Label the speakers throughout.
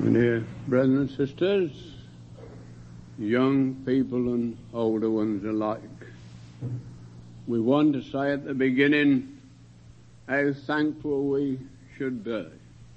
Speaker 1: Dear brothers and sisters, young people and older ones alike, we want to say at the beginning how thankful we should be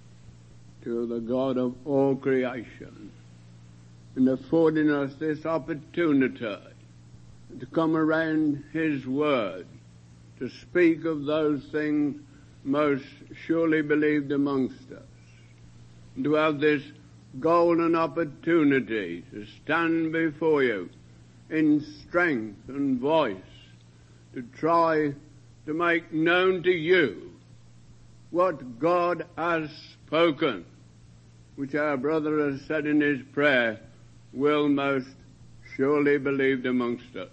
Speaker 1: to the God of all creation in affording us this opportunity to come around His Word, to speak of those things most surely believed amongst us, and to have this golden opportunity to stand before you in strength and voice, to try to make known to you what God has spoken, which our brother has said in his prayer, will most surely believed amongst us.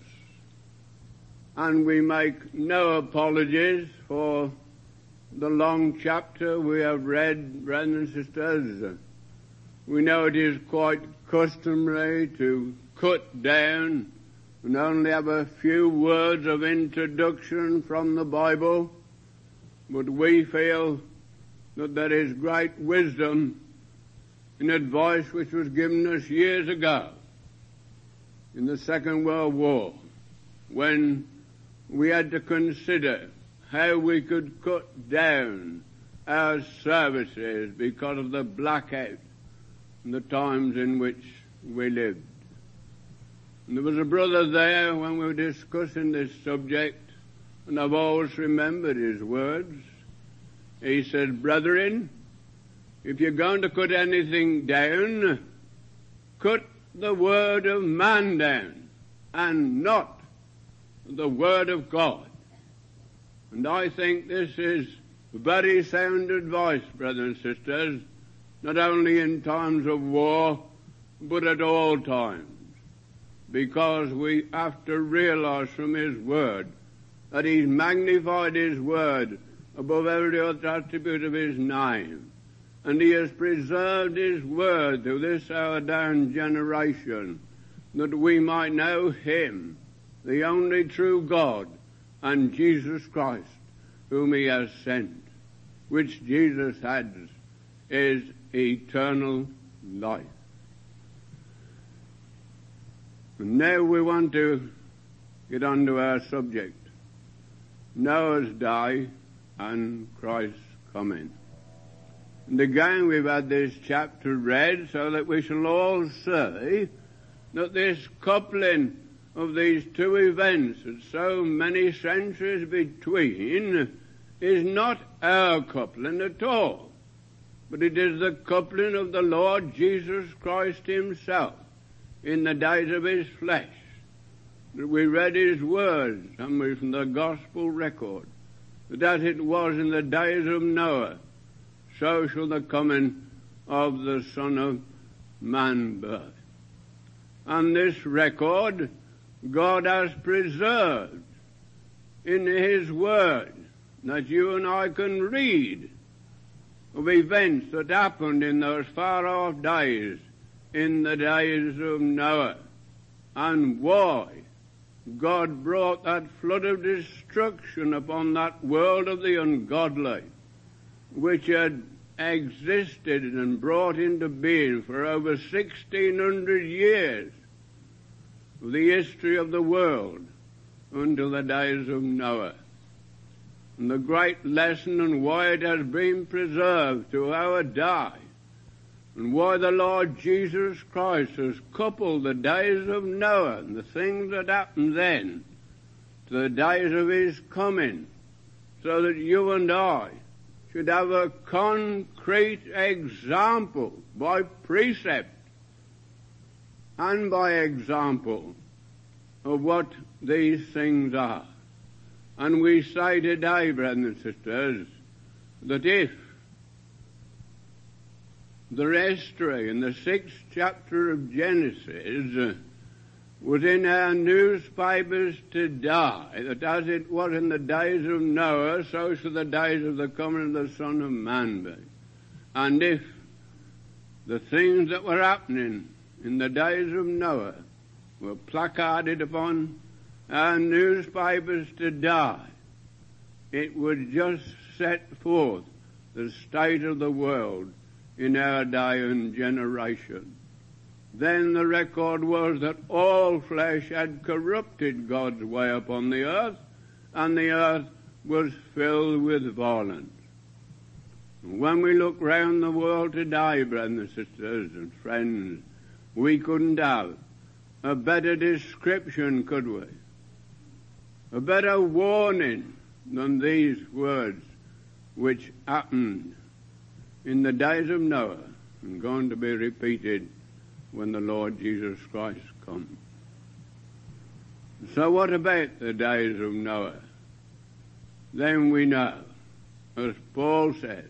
Speaker 1: And we make no apologies for the long chapter we have read, brothers and sisters. We know it is quite customary to cut down and only have a few words of introduction from the Bible, but we feel that there is great wisdom in advice which was given us years ago in the Second World War, when we had to consider how we could cut down our services because of the blackout and the times in which we lived. And there was a brother there when we were discussing this subject, and I've always remembered his words. He said, "Brethren, if you're going to cut anything down, cut the word of man down, and not the word of God." And I think this is very sound advice, brothers and sisters, not only in times of war, but at all times, because we have to realize from His Word that He's magnified His Word above every other attribute of His name, and He has preserved His Word to this our down generation, that we might know Him, the only true God, and Jesus Christ, whom He has sent, which Jesus has, is eternal life. And now we want to get on to our subject, Noah's day and Christ's coming. And again we've had this chapter read so that we shall all see that this coupling of these two events and so many centuries between is not our coupling at all, but it is the coupling of the Lord Jesus Christ Himself in the days of His flesh. That we read His words, and we from the gospel record, that as it was in the days of Noah, so shall the coming of the Son of Man be. And this record God has preserved in His Word, that you and I can read of events that happened in those far-off days, in the days of Noah, and why God brought that flood of destruction upon that world of the ungodly, which had existed and brought into being for over 1,600 years of the history of the world until the days of Noah. And the great lesson and why it has been preserved to our day, and why the Lord Jesus Christ has coupled the days of Noah and the things that happened then to the days of His coming, so that you and I should have a concrete example by precept and by example of what these things are. And we say today, brothers and sisters, that if the history in the 6th chapter of Genesis was in our newspapers today, that as it was in the days of Noah, so shall the days of the coming of the Son of Man be. And if the things that were happening in the days of Noah were placarded upon our newspapers today, it would just set forth the state of the world in our day and generation. Then the record was that all flesh had corrupted God's way upon the earth, and the earth was filled with violence. When we look round the world today, brothers and sisters and friends, we couldn't have a better description, could we? A better warning than these words which happened in the days of Noah and going to be repeated when the Lord Jesus Christ comes. So what about the days of Noah? Then we know, as Paul said,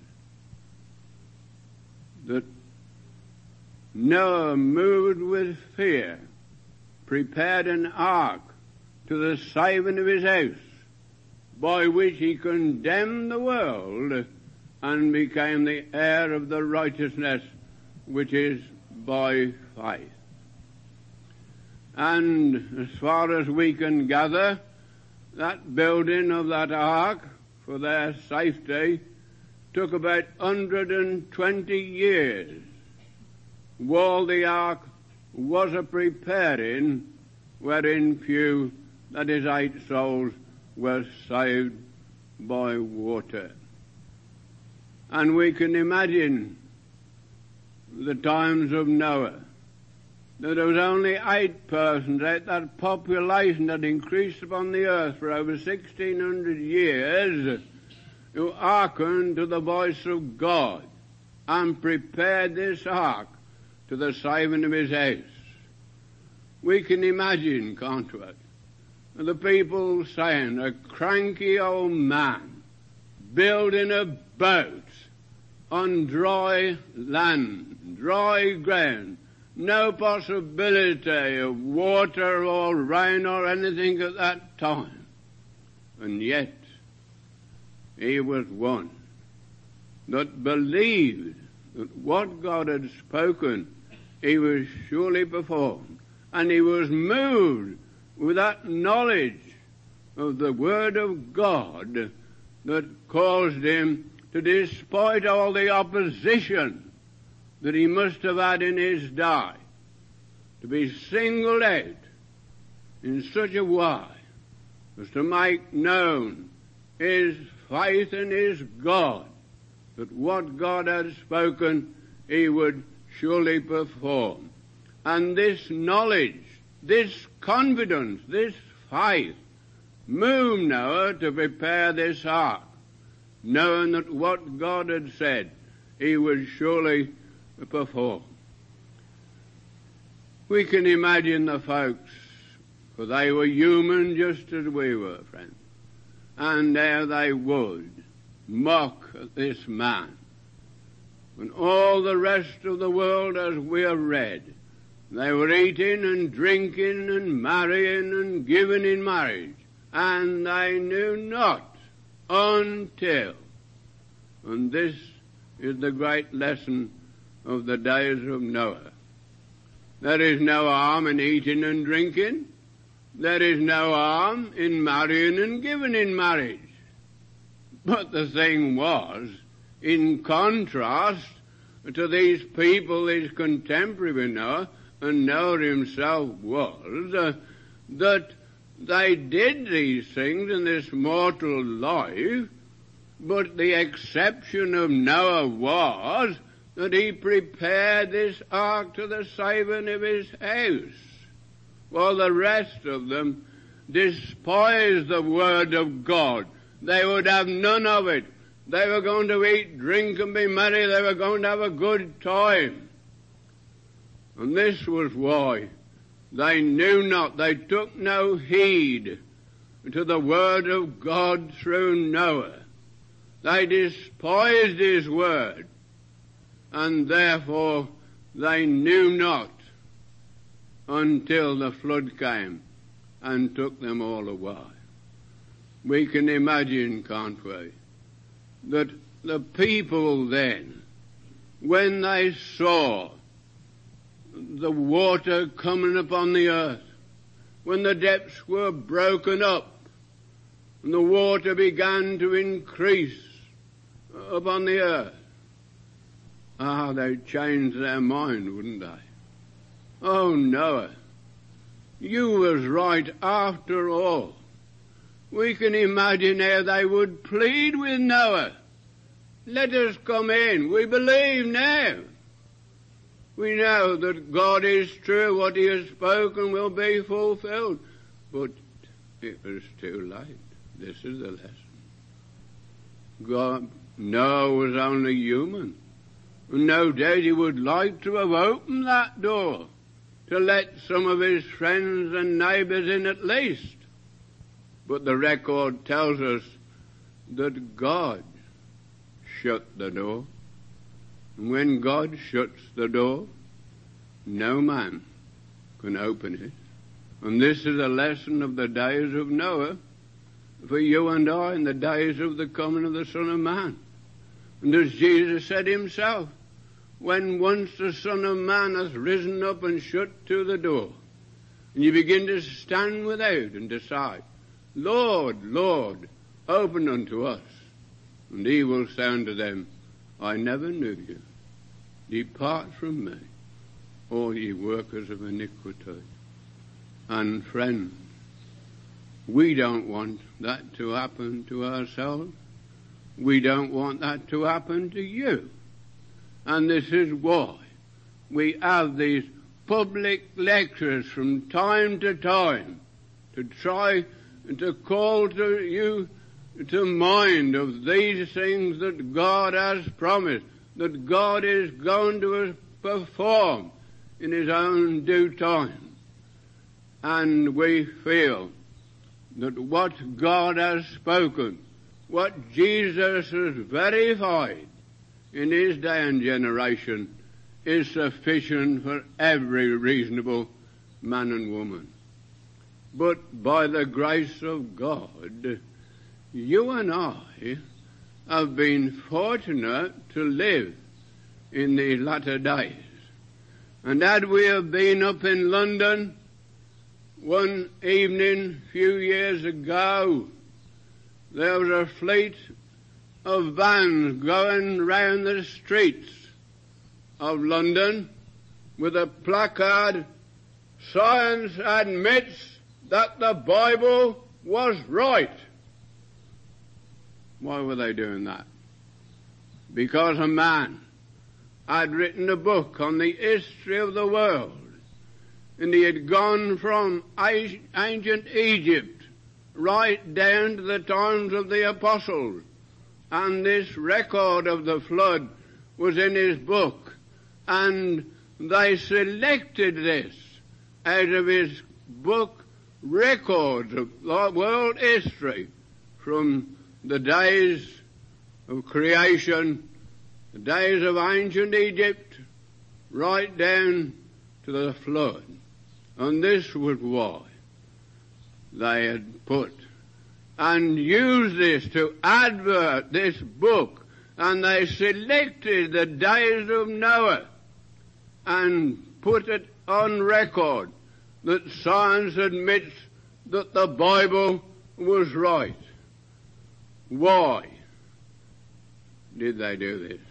Speaker 1: that Noah, moved with fear, prepared an ark to the saving of his house, by which he condemned the world and became the heir of the righteousness which is by faith. And as far as we can gather, that building of that ark for their safety took about 120 years, while the ark was a preparing, wherein few, that is 8 souls, were saved by water. And we can imagine the times of Noah, that there was only 8 persons out that population that increased upon the earth for over 1,600 years who hearkened to the voice of God and prepared this ark to the saving of his house. We can imagine, can't we, the people saying, a cranky old man building a boat on dry land, dry ground, no possibility of water or rain or anything at that time. And yet, he was one that believed that what God had spoken, he was surely performed. And he was moved with that knowledge of the Word of God that caused him to, despite all the opposition that he must have had in his day, to be singled out in such a way as to make known his faith in his God, that what God had spoken he would surely perform. And this knowledge, this confidence, this faith moved Noah to prepare this ark, knowing that what God had said he would surely perform. We can imagine the folks, for they were human just as we were, friends, and how they would mock at this man. When all the rest of the world, as we have read, they were eating and drinking and marrying and giving in marriage, and they knew not until, and this is the great lesson of the days of Noah. There is no harm in eating and drinking. There is no harm in marrying and giving in marriage. But the thing was, in contrast to these people, his contemporary Noah, and Noah himself was, that they did these things in this mortal life, but the exception of Noah was that he prepared this ark to the saving of his house, while the rest of them despised the word of God. They would have none of it. They were going to eat, drink, and be merry. They were going to have a good time. And this was why they knew not, they took no heed to the word of God through Noah. They despised his word, and therefore they knew not until the flood came and took them all away. We can imagine, can't we, that the people then, when they saw the water coming upon the earth, when the depths were broken up and the water began to increase upon the earth, they'd change their mind, wouldn't they? Oh, Noah, you was right after all. We can imagine how they would plead with Noah. Let us come in. We believe now. We know that God is true. What he has spoken will be fulfilled. But it was too late. This is the lesson. Noah was only human. And no doubt he would like to have opened that door to let some of his friends and neighbours in at least. But the record tells us that God shut the door. And when God shuts the door, no man can open it. And this is a lesson of the days of Noah for you and I in the days of the coming of the Son of Man. And as Jesus said himself, when once the Son of Man has risen up and shut to the door, and you begin to stand without and decide, Lord, Lord, open unto us. And he will say unto them, I never knew you. Depart from me, all ye workers of iniquity. And friends, we don't want that to happen to ourselves. We don't want that to happen to you. And this is why we have these public lectures from time to time to try to call to you to mind of these things that God has promised, that God is going to perform in his own due time. And we feel that what God has spoken, what Jesus has verified in his day and generation, is sufficient for every reasonable man and woman. But by the grace of God, you and I have been fortunate to live in these latter days. And had we have been up in London one evening a few years ago, there was a fleet of vans going round the streets of London with a placard, Science admits that the Bible was right. Why were they doing that? Because a man had written a book on the history of the world, and he had gone from ancient Egypt right down to the times of the apostles, and this record of the flood was in his book, and they selected this out of his book records of world history from the days of creation, the days of ancient Egypt, right down to the flood. And this was why they had put and used this to advert this book, and they selected the days of Noah and put it on record that science admits that the Bible was right. Why did they do this?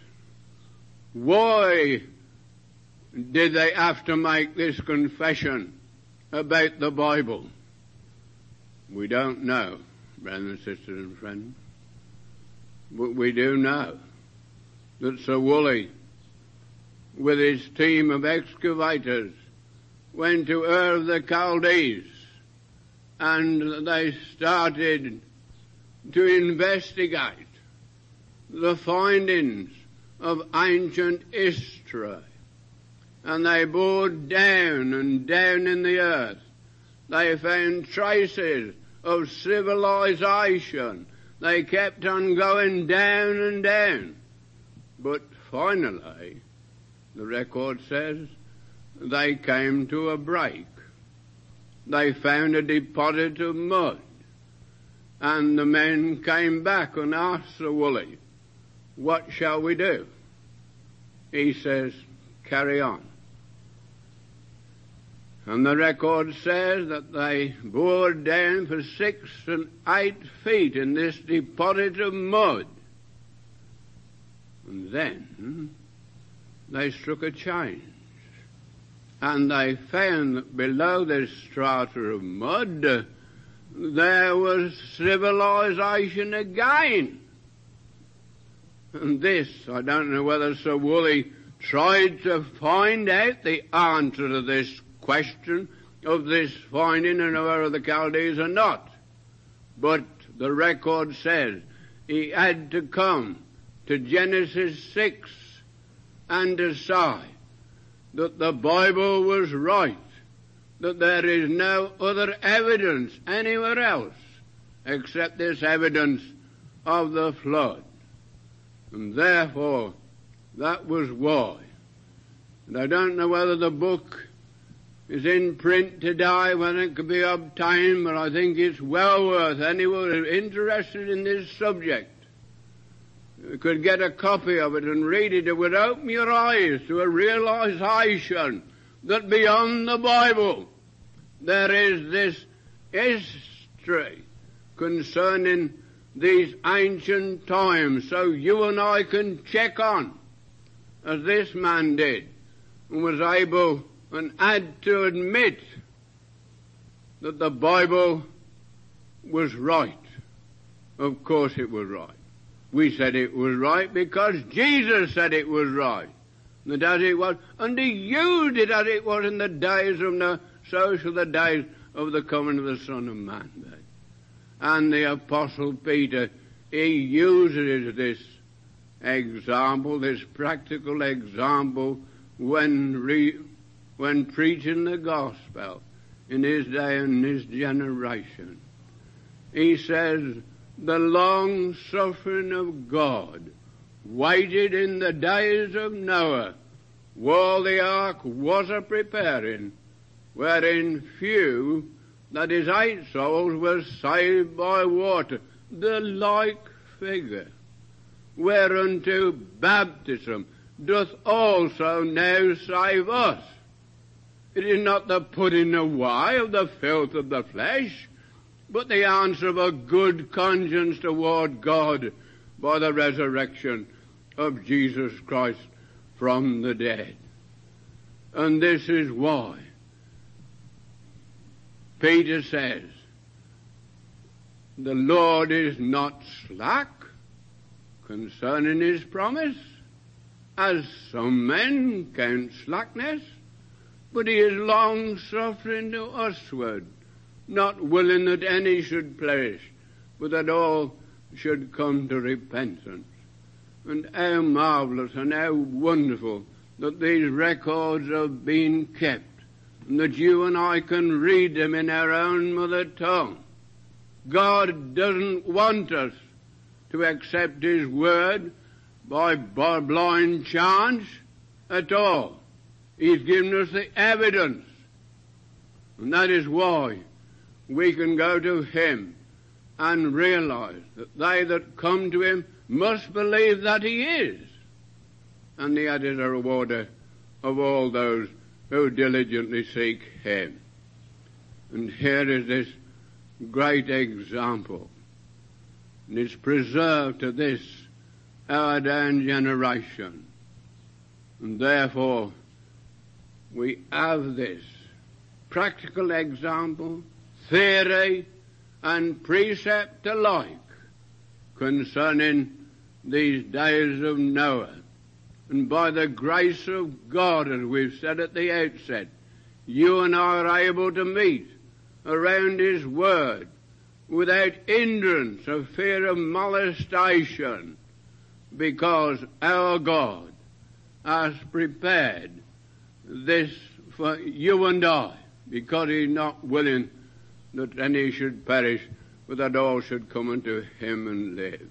Speaker 1: Why did they have to make this confession about the Bible? We don't know, brothers and sisters and friends. But we do know that Sir Woolley, with his team of excavators, went to Ur of the Chaldees, and they started to investigate the findings of ancient history. And they bored down and down in the earth. They found traces of civilization. They kept on going down and down. But finally, the record says, they came to a break. They found a deposit of mud. And the men came back and asked Sir Woolley, what shall we do? He says, carry on. And the record says that they bored down for 6 and 8 feet in this deposit of mud. And then they struck a change. And they found that below this strata of mud, there was civilization again. And this, I don't know whether Sir Woolley tried to find out the answer to this question of this finding in Ur of the Chaldees or not. But the record says he had to come to Genesis 6 and decide that the Bible was right, that there is no other evidence anywhere else except this evidence of the flood. And therefore, that was why. And I don't know whether the book is in print today, when it could be obtained, but I think it's well worth anyone who's interested in this subject could get a copy of it and read it. It would open your eyes to a realization that beyond the Bible there is this history concerning these ancient times, so you and I can check on, as this man did, and was able and had to admit that the Bible was right. Of course it was right. We said it was right because Jesus said it was right. And as it was, and he used it as it was in the days of Noah, so shall the days of the coming of the Son of Man be. And the Apostle Peter, he uses this example, this practical example, when preaching the gospel in his day and his generation. He says, the long suffering of God waited in the days of Noah, while the ark was a preparing, wherein few, that is 8 souls, were saved by water. The like figure, whereunto baptism doth also now save us. It is not the putting away of the filth of the flesh, but the answer of a good conscience toward God by the resurrection of Jesus Christ from the dead. And this is why Peter says, the Lord is not slack concerning his promise, as some men count slackness, but he is long-suffering to usward, not willing that any should perish, but that all should come to repentance. And how marvellous and how wonderful that these records have been kept, and that you and I can read them in our own mother tongue. God doesn't want us to accept his word by blind chance at all. He's given us the evidence, and that is why we can go to him and realize that they that come to him must believe that he is, and that he is a rewarder of all those who diligently seek him. And here is this great example, and it's preserved to this our day and generation. And therefore we have this practical example, theory and precept alike concerning these days of Noah. And by the grace of God, as we've said at the outset, you and I are able to meet around his word without hindrance of fear of molestation, because our God has prepared this for you and I, because he's not willing that any should perish, but that all should come unto him and live.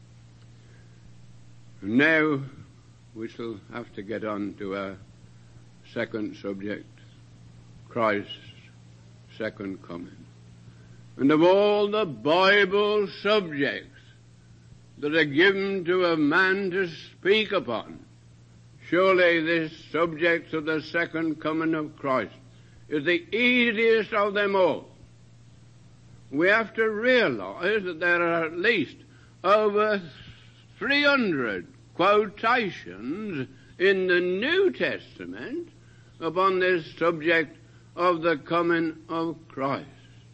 Speaker 1: Now we shall have to get on to our second subject, Christ's second coming. And of all the Bible subjects that are given to a man to speak upon, surely this subject of the second coming of Christ is the easiest of them all. We have to realize that there are at least over 300 quotations in the New Testament upon this subject of the coming of Christ.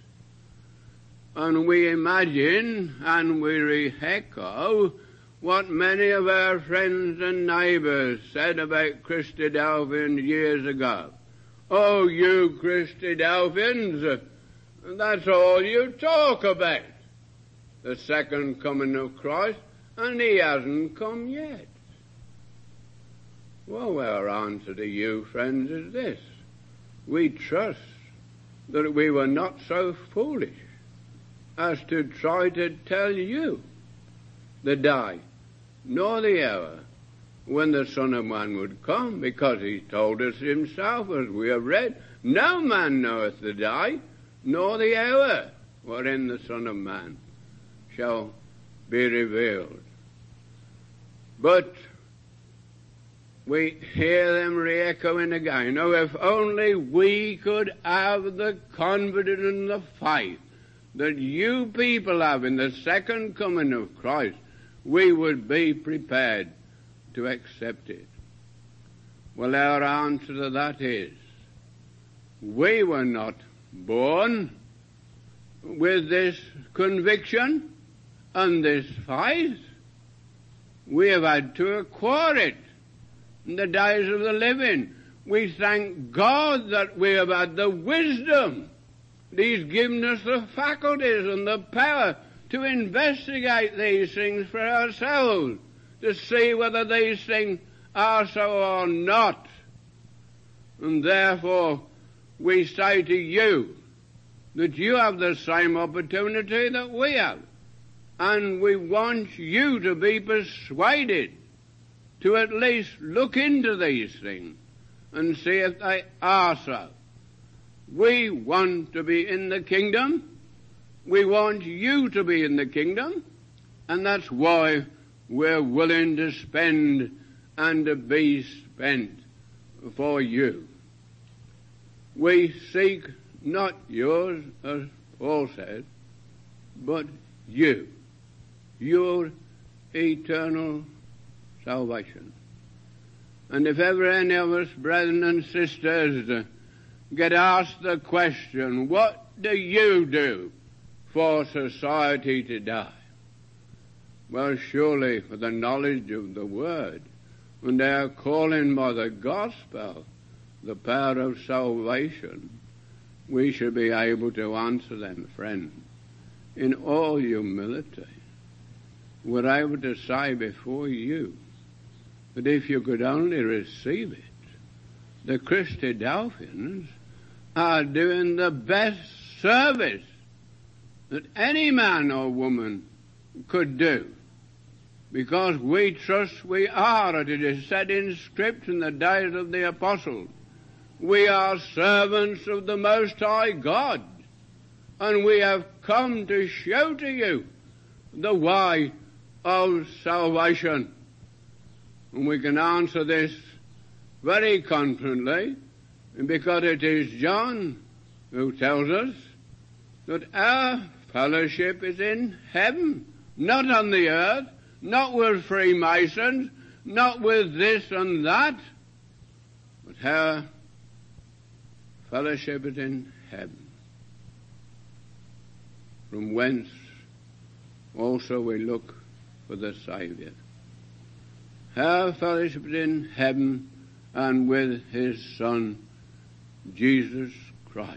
Speaker 1: And we imagine and we re-echo what many of our friends and neighbours said about Christadelphians years ago. Oh, you Christadelphians, that's all you talk about, the second coming of Christ, and he hasn't come yet. Well, our answer to you, friends, is this. We trust that we were not so foolish as to try to tell you the day nor the hour when the Son of Man would come, because he told us himself, as we have read, no man knoweth the day nor the hour wherein the Son of Man shall be revealed. But we hear them re-echoing again. Oh, if only we could have the confidence and the faith that you people have in the second coming of Christ, we would be prepared to accept it. Well, our answer to that is, we were not born with this conviction and this faith. We have had to acquire it in the days of the living. We thank God that we have had the wisdom. He's given us the faculties and the power to investigate these things for ourselves, to see whether these things are so or not. And therefore, we say to you that you have the same opportunity that we have. And we want you to be persuaded to at least look into these things and see if they are so. We want to be in the kingdom. We want you to be in the kingdom. And that's why we're willing to spend and to be spent for you. We seek not yours, as Paul says, but you, your eternal salvation. And if ever any of us, brethren and sisters, get asked the question, what do you do for society today? Well, surely for the knowledge of the Word and our calling by the gospel, the power of salvation, we should be able to answer them, friend, in all humility. We're able to say before you that if you could only receive it, the Christadelphians are doing the best service that any man or woman could do, because we trust we are, as it is said in Scripture in the days of the apostles, we are servants of the Most High God, and we have come to show to you the way of salvation. And we can answer this very confidently, because it is John who tells us that our fellowship is in heaven, not on the earth, not with Freemasons, not with this and that, but our fellowship is in heaven, from whence also we look for the Saviour. Our fellowship is in heaven and with his Son, Jesus Christ.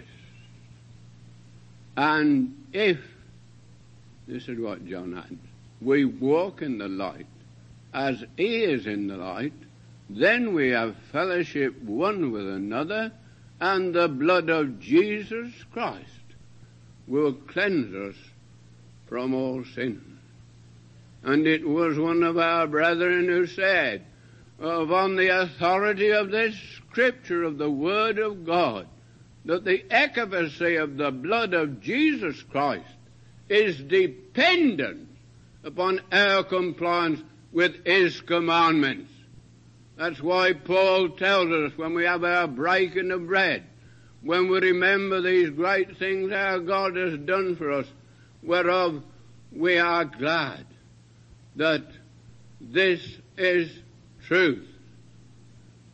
Speaker 1: And if, this is what John adds, we walk in the light as he is in the light, then we have fellowship one with another, and the blood of Jesus Christ will cleanse us from all sin. And it was one of our brethren who said, upon the authority of this Scripture of the Word of God, that the efficacy of the blood of Jesus Christ is dependent upon our compliance with his commandments. That's why Paul tells us when we have our breaking of bread, when we remember these great things our God has done for us, whereof we are glad, that this is truth.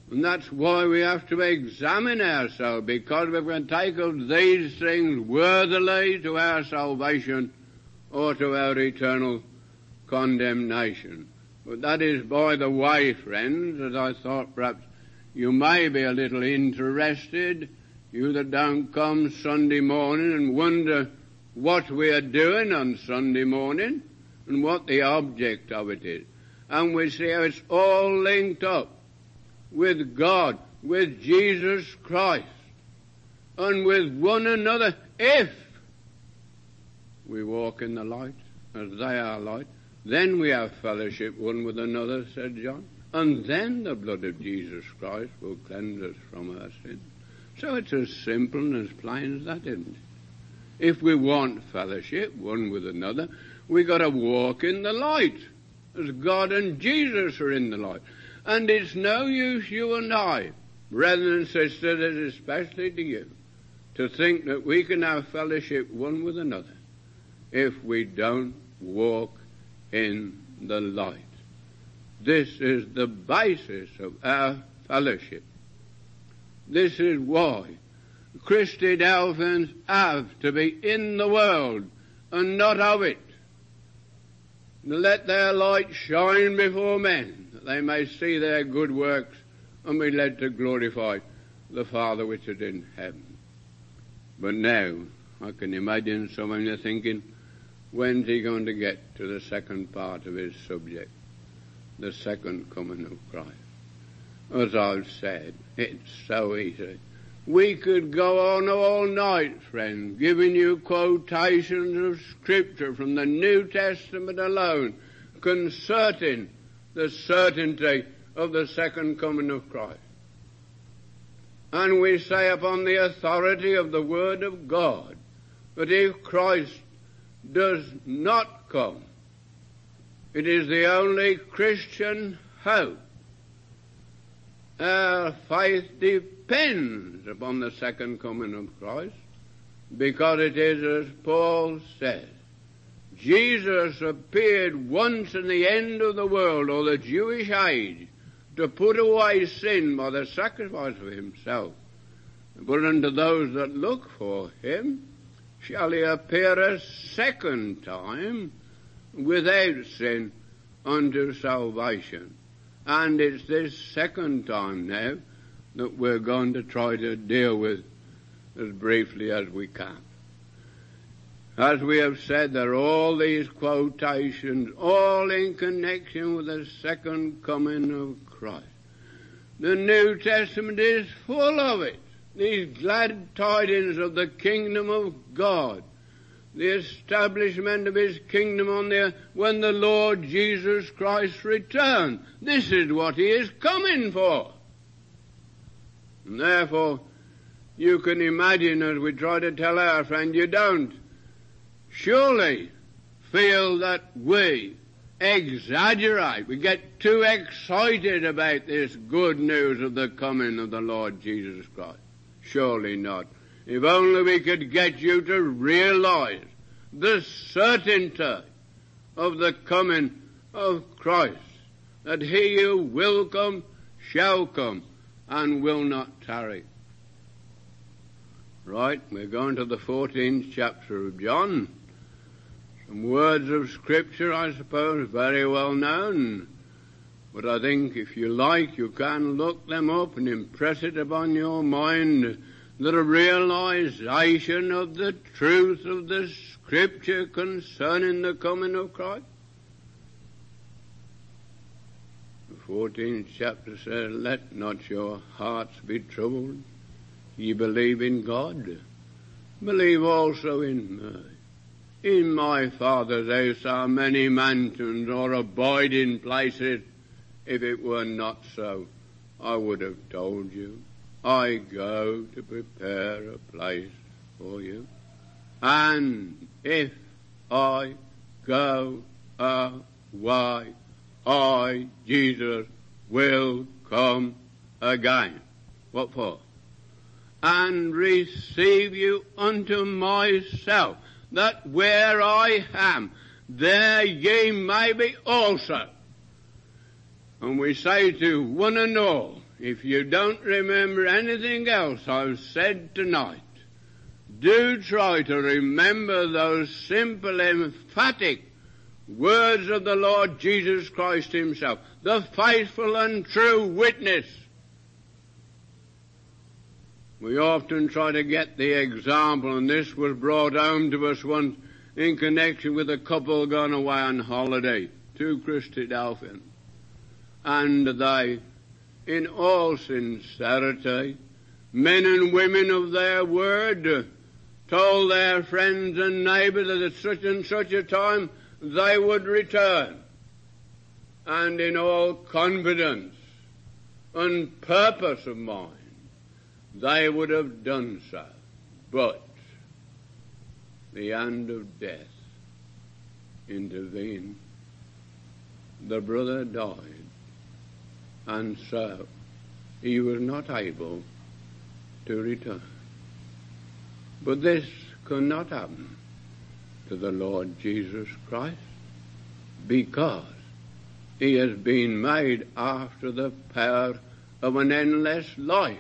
Speaker 1: And that's why we have to examine ourselves, because if we take up these things worthily to our salvation or to our eternal condemnation. But that is by the way, friends, as I thought perhaps you may be a little interested, you that don't come Sunday morning and wonder what we are doing on Sunday morning and what the object of it is. And we see how it's all linked up with God, with Jesus Christ, and with one another. If we walk in the light, as they are light, then we have fellowship one with another, said John, and then the blood of Jesus Christ will cleanse us from our sins. So it's as simple and as plain as that, isn't it? If we want fellowship one with another, we got to walk in the light, as God and Jesus are in the light. And it's no use you and I, brethren and sisters, especially to you, to think that we can have fellowship one with another if we don't walk in the light. This is the basis of our fellowship. This is why Christadelphians have to be in the world and not of it. Let their light shine before men, that they may see their good works and be led to glorify the Father which is in heaven. But now, I can imagine some of you thinking, when's he going to get to the second part of his subject, the second coming of Christ? As I've said, it's so easy. We could go on all night, friends, giving you quotations of Scripture from the New Testament alone concerning the certainty of the second coming of Christ. And we say upon the authority of the Word of God that if Christ does not come, it is the only Christian hope. Our faith depends upon the second coming of Christ, because it is as Paul says, Jesus appeared once in the end of the world, or the Jewish age, to put away sin by the sacrifice of himself. But unto those that look for him shall he appear a second time without sin unto salvation. And it's this second time now that we're going to try to deal with as briefly as we can. As we have said, there are all these quotations, all in connection with the second coming of Christ. The New Testament is full of it. These glad tidings of the kingdom of God, the establishment of his kingdom on the earth when the Lord Jesus Christ returns. This is what he is coming for. And therefore, you can imagine, as we try to tell our friend, you don't surely feel that we exaggerate. We get too excited about this good news of the coming of the Lord Jesus Christ. Surely not. If only we could get you to realize the certainty of the coming of Christ, that he who will come shall come and will not tarry. Right, we're going to the 14th chapter of John. Some words of Scripture, I suppose, very well known, but I think if you like, you can look them up and impress it upon your mind, that a realization of the truth of the Scripture concerning the coming of Christ. The 14th chapter says, let not your hearts be troubled. Ye believe in God, believe also in me. In my Father's house are many mansions or abiding places. If it were not so, I would have told you. I go to prepare a place for you. And if I go away, I, Jesus, will come again. What for? And receive you unto myself, that where I am, there ye may be also. And we say to one and all, if you don't remember anything else I've said tonight, do try to remember those simple, emphatic words of the Lord Jesus Christ himself, the faithful and true witness. We often try to get the example, and this was brought home to us once in connection with a couple gone away on holiday to Christadelphian. And they, in all sincerity, men and women of their word, told their friends and neighbours that at such and such a time they would return. And in all confidence and purpose of mind, they would have done so. But the hand of death intervened. The brother died, and so he was not able to return. But this could not happen to the Lord Jesus Christ, because he has been made after the power of an endless life.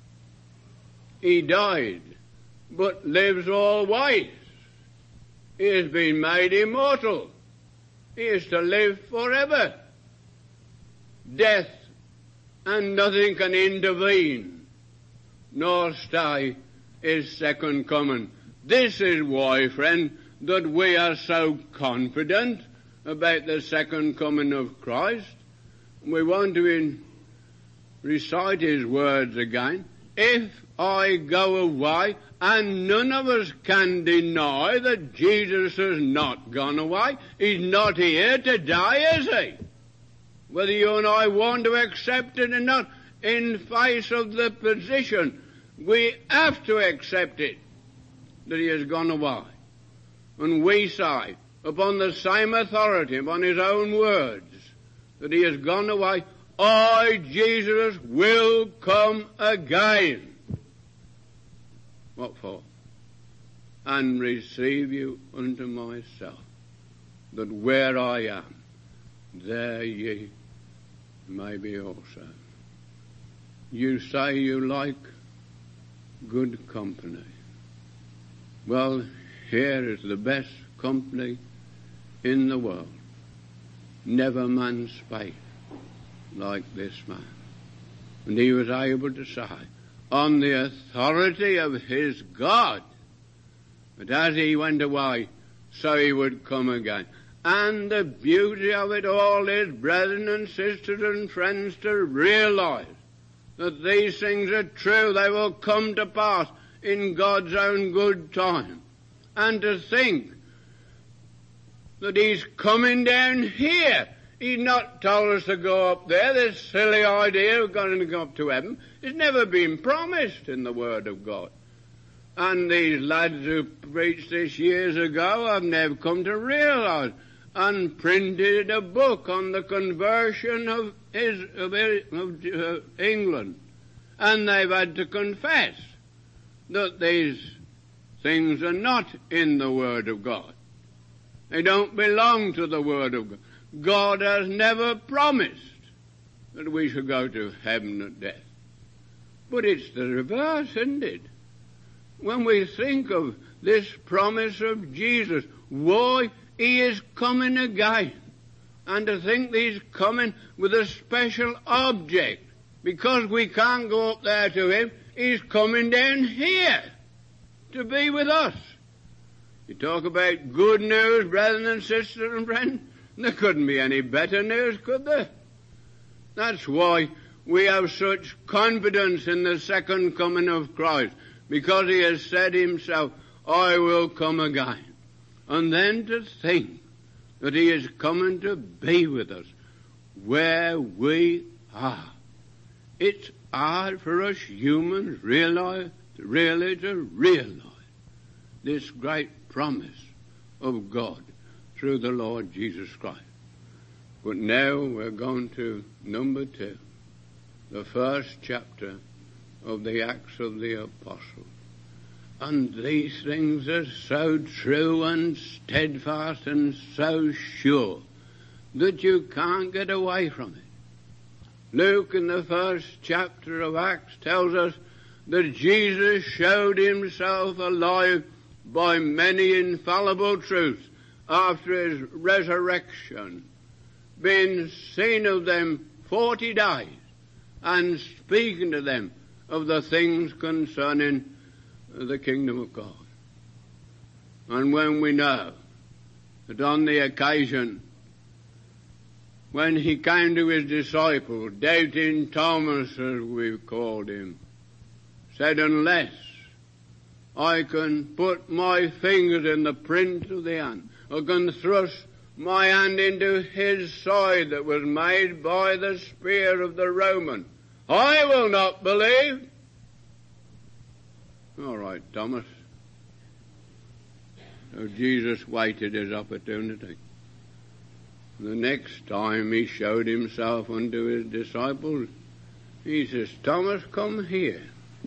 Speaker 1: He died, but lives always. He has been made immortal. He is to live forever. Death and nothing can intervene, nor stay his second coming. This is why, friend, that we are so confident about the second coming of Christ. We want to recite his words again. If I go away, and none of us can deny that Jesus has not gone away. He's not here today, is he? Whether you and I want to accept it or not, in face of the position, we have to accept it, that he has gone away. And we say, upon the same authority, upon his own words, that he has gone away, I, Jesus, will come again. What for? And receive you unto myself, that where I am, there ye may be also. You say you like good company. Well, here is the best company in the world. Never man spake like this man. And he was able to say, on the authority of his God, but as he went away, so he would come again. And the beauty of it all is, brethren and sisters and friends, to realize that these things are true. They will come to pass in God's own good time. And to think that he's coming down here. He's not told us to go up there. This silly idea of going to go up to heaven has never been promised in the Word of God. And these lads who preached this years ago have never come to realize, and printed a book on the conversion of England. And they've had to confess that these things are not in the Word of God. They don't belong to the Word of God. God has never promised that we should go to heaven at death. But it's the reverse, isn't it? When we think of this promise of Jesus, why, he is coming again. And to think that he's coming with a special object. Because we can't go up there to him, he's coming down here to be with us. You talk about good news, brethren and sisters and friends. There couldn't be any better news, could there? That's why we have such confidence in the second coming of Christ, because he has said himself, I will come again. And then to think that he is coming to be with us where we are. It's hard for us humans really to realize this great promise of God through the Lord Jesus Christ. But now we're going to number 2, the first chapter of the Acts of the Apostles. And these things are so true and steadfast and so sure that you can't get away from it. Luke in the first chapter of Acts tells us that Jesus showed himself alive by many infallible truths after his resurrection, being seen of them 40 days, and speaking to them of the things concerning the kingdom of God. And when we know that on the occasion when he came to his disciples, doubting Thomas as we've called him, said, unless I can put my fingers in the print of the hand, I can thrust my hand into his side that was made by the spear of the Roman, I will not believe. All right, Thomas. So Jesus waited his opportunity. The next time he showed himself unto his disciples, he says, Thomas, come here.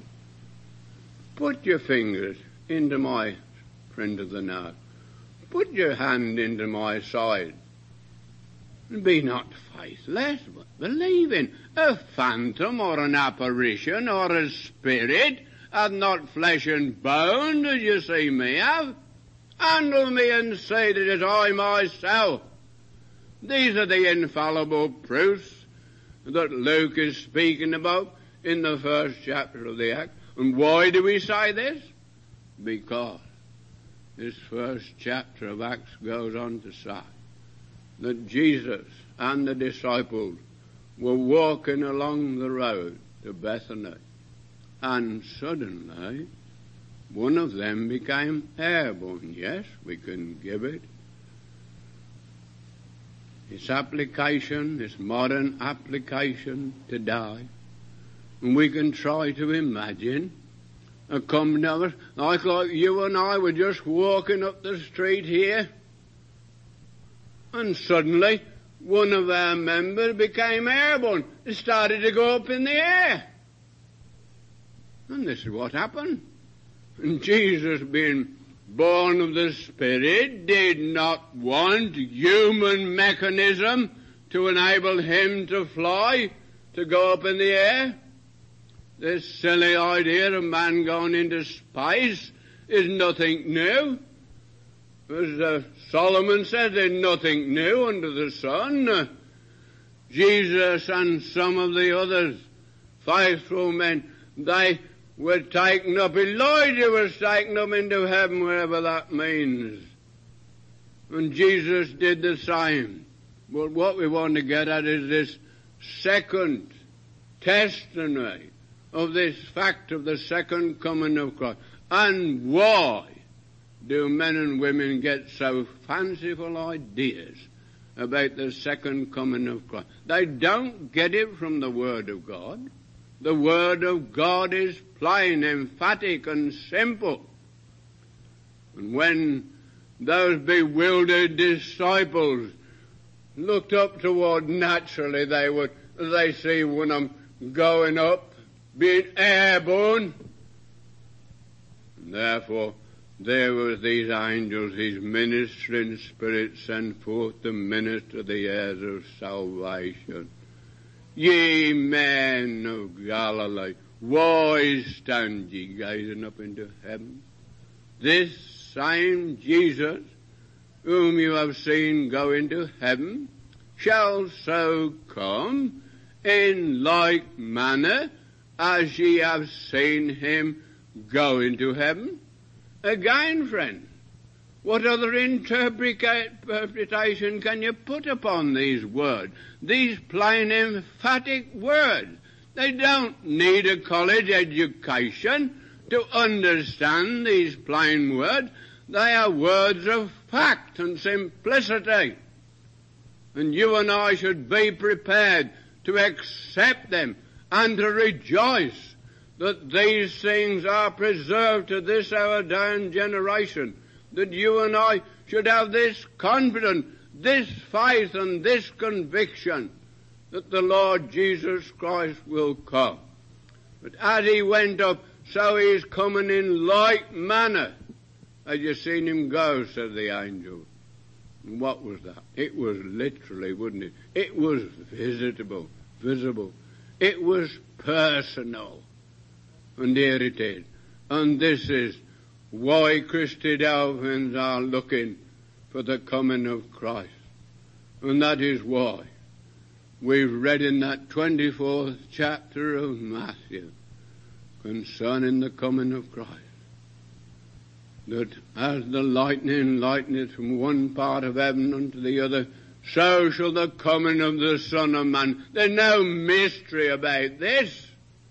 Speaker 1: Put your fingers into my print of the nail. Put your hand into my side. And be not faithless, but believing. A phantom or an apparition or a spirit hath not flesh and bone, as you see me have. Handle me and say that it is I myself. These are the infallible proofs that Luke is speaking about in the first chapter of the Act. And why do we say this? Because this first chapter of Acts goes on to say that Jesus and the disciples were walking along the road to Bethany, and suddenly one of them became airborne. Yes, we can give it its application, its modern application today. And we can try to imagine a company of us, like you and I were just walking up the street here, and suddenly one of our members became airborne. It started to go up in the air. And this is what happened. And Jesus, being born of the Spirit, did not want human mechanism to enable him to fly, to go up in the air. This silly idea of man going into space is nothing new. As Solomon said, there's nothing new under the sun. Jesus and some of the others, faithful men, they were taken up. Elijah was taken up into heaven, wherever that means. And Jesus did the same. But what we want to get at is this second testimony of this fact of the second coming of Christ. And why do men and women get so fanciful ideas about the second coming of Christ? They don't get it from the Word of God. The Word of God is plain, emphatic, and simple. And when those bewildered disciples looked up toward, naturally they see one of them going up, being airborne. And therefore, there was these angels, these ministering spirits sent forth to minister the heirs of salvation. Ye men of Galilee, why stand ye gazing up into heaven? This same Jesus, whom you have seen go into heaven, shall so come in like manner as ye have seen him go into heaven. Again, friend, what other interpretation can you put upon these words? These plain, emphatic words. They don't need a college education to understand these plain words. They are words of fact and simplicity. And you and I should be prepared to accept them and to rejoice that these things are preserved to this our down generation, that you and I should have this confidence, this faith, and this conviction that the Lord Jesus Christ will come. But as he went up, so he is coming in like manner as you seen him go, said the angel. And what was that? It was literally, wasn't it? It was visitable. visible. It was personal. And here it is. And this is why Christadelphians are looking for the coming of Christ. And that is why we've read in that 24th chapter of Matthew concerning the coming of Christ, that as the lightning lighteneth from one part of heaven unto the other, so shall the coming of the Son of Man. There's no mystery about this.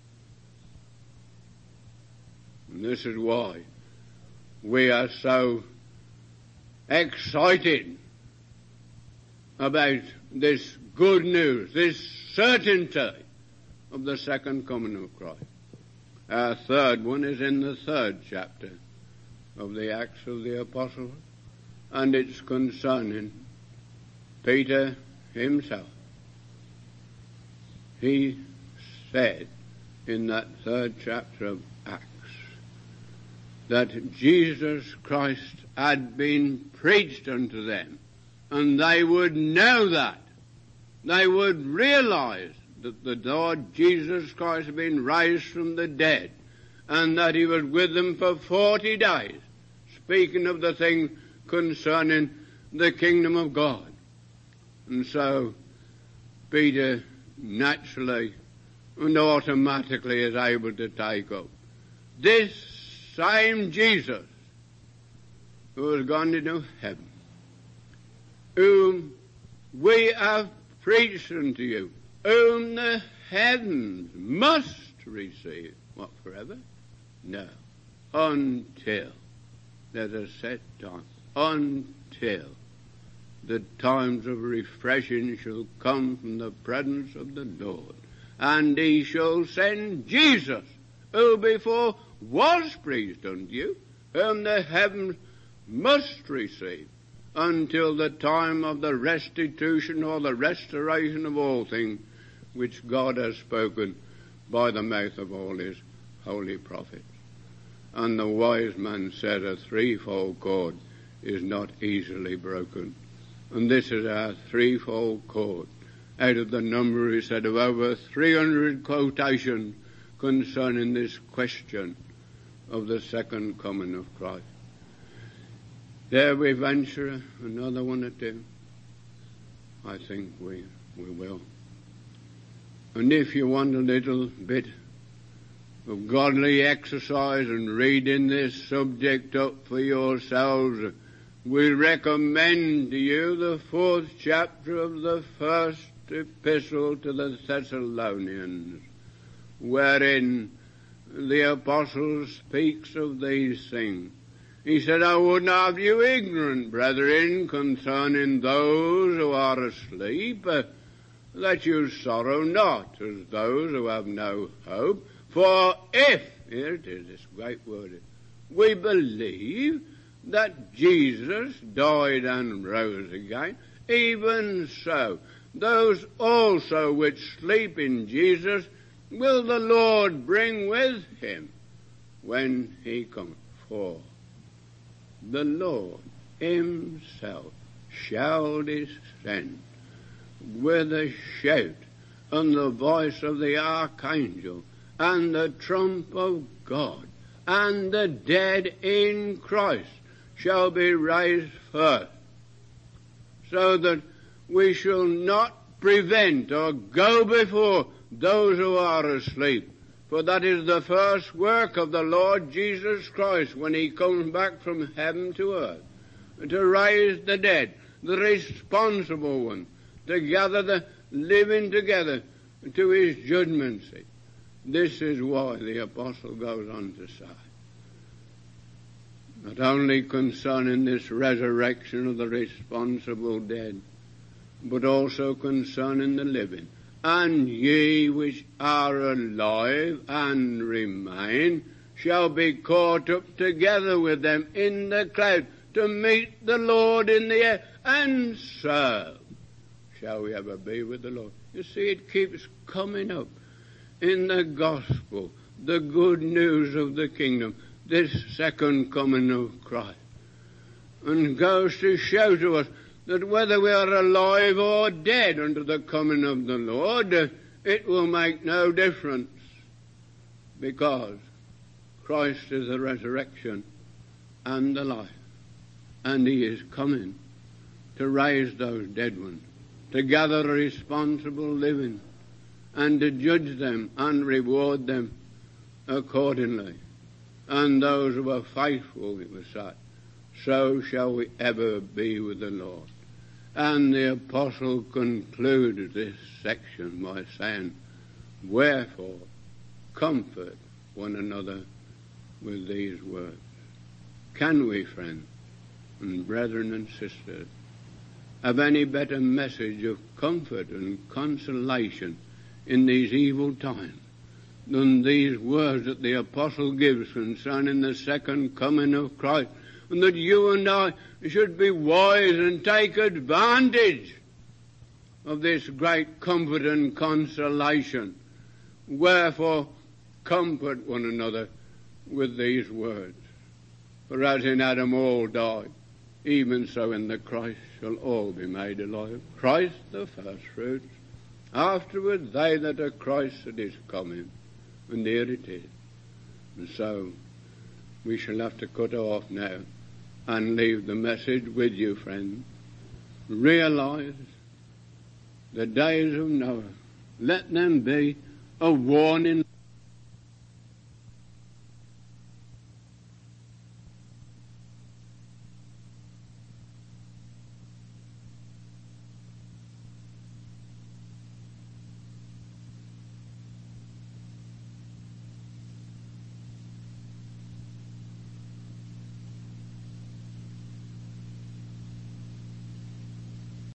Speaker 1: And this is why we are so excited about this good news, this certainty of the second coming of Christ. Our third one is in the 3rd chapter of the Acts of the Apostles, and it's concerning Peter himself. He said in that 3rd chapter of Acts that Jesus Christ had been preached unto them, and they would know that. They would realize that the Lord Jesus Christ had been raised from the dead, and that he was with them for 40 days, speaking of the thing concerning the kingdom of God. And so Peter naturally and automatically is able to take up this same Jesus who has gone into heaven, whom we have preached unto you, whom the heavens must receive. What, forever? No. Until there's a set time. Until the times of refreshing shall come from the presence of the Lord. And he shall send Jesus, who before was preached unto you, whom the heavens must receive, until the time of the restitution or the restoration of all things, which God has spoken by the mouth of all his holy prophets. And the wise man said, a threefold cord is not easily broken. And this is our threefold cord. Out of the number, he said, of over 300 quotations concerning this question of the second coming of Christ. Dare we venture another one or two? I think we will. And if you want a little bit of godly exercise and reading this subject up for yourselves, we recommend to you the 4th chapter of the 1st epistle to the Thessalonians, wherein the apostle speaks of these things. He said, I would not have you ignorant, brethren, concerning those who are asleep, that you sorrow not as those who have no hope. For if, here it is, this great word, we believe that Jesus died and rose again, even so, those also which sleep in Jesus will the Lord bring with him when he comes. For the Lord himself shall descend with a shout, and the voice of the archangel, and the trump of God, and the dead in Christ shall be raised first, so that we shall not prevent or go before those who are asleep. For that is the first work of the Lord Jesus Christ when he comes back from heaven to earth, to raise the dead, the responsible one, to gather the living together to his judgment seat. This is why the apostle goes on to say, not only concerning this resurrection of the responsible dead, but also concerning the living. And ye which are alive and remain shall be caught up together with them in the cloud to meet the Lord in the air, and so shall we ever be with the Lord. You see, it keeps coming up in the gospel, the good news of the kingdom, this second coming of Christ, and goes to show to us that whether we are alive or dead unto the coming of the Lord, it will make no difference, because Christ is the resurrection and the life, and he is coming to raise those dead ones, to gather responsible living, and to judge them and reward them accordingly. And those who are faithful, it was said, so shall we ever be with the Lord. And the apostle concluded this section by saying, wherefore comfort one another with these words. Can we, friends and brethren and sisters, have any better message of comfort and consolation in these evil times than these words that the apostle gives concerning the second coming of Christ, and that you and I should be wise and take advantage of this great comfort and consolation. Wherefore comfort one another with these words. For as in Adam all died, even so in the Christ shall all be made alive. Christ the first fruits, afterward they that are Christ at his coming. And here it is. And so we shall have to cut off now and leave the message with you, friends. Realize the days of Noah. Let them be a warning.